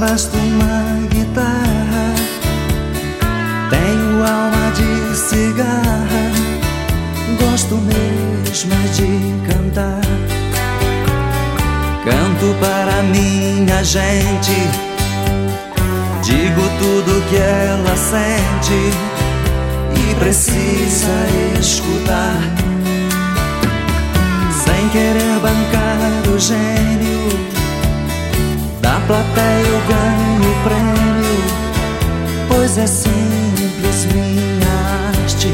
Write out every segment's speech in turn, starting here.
basto uma guitarra, tenho alma de cigarra, gosto mesmo é de cantar. Canto para minha gente, digo tudo que ela sente e precisa escutar. Sem querer bancar o gênio da plateia, eu ganho o prêmio, pois é simples minha arte.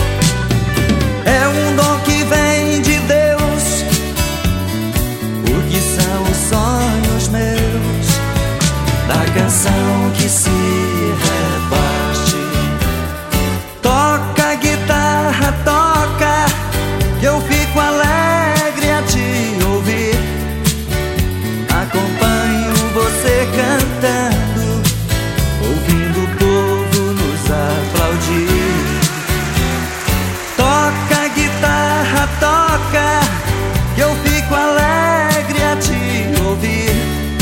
É um dom que vem de Deus. O que são os sonhos meus, da canção que se reparte. Toca a guitarra, toca, que eu fico alegre a te ouvir. Acompanho você cantando, ouvindo o povo nos aplaudir. Toca a guitarra, toca, que eu fico alegre a te ouvir.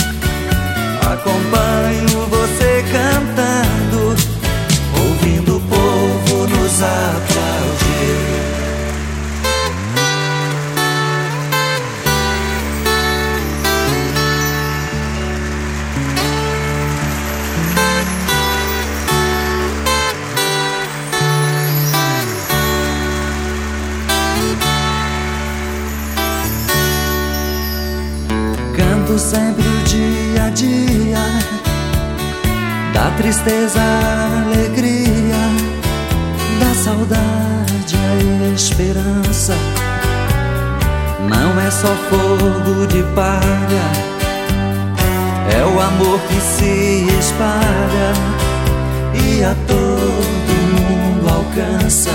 Acompanho você cantando, ouvindo o povo nos aplaudir. Canto sempre o dia a dia, da tristeza à alegria, da saudade à esperança. Não é só fogo de palha, é o amor que se espalha e a todo mundo alcança.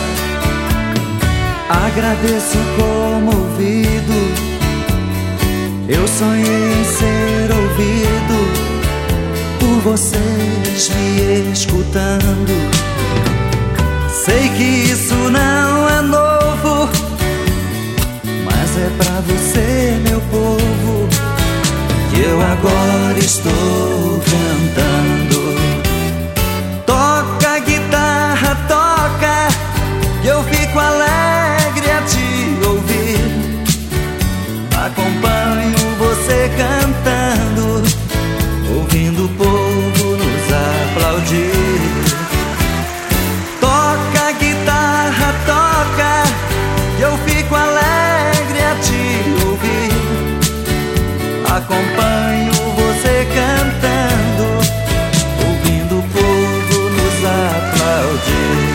Agradeço comovido, eu sonhei em ser ouvido por vocês me escutando. Sei que isso não é novo, mas é pra você, meu povo, que eu agora estou cantando. Toca a guitarra, toca, que eu fico alegre a te ouvir. Acompanho você cantando, ouvindo o povo nos aplaudir. Toca a guitarra, toca, que eu fico alegre a te ouvir. Acompanho você cantando, ouvindo o povo nos aplaudir.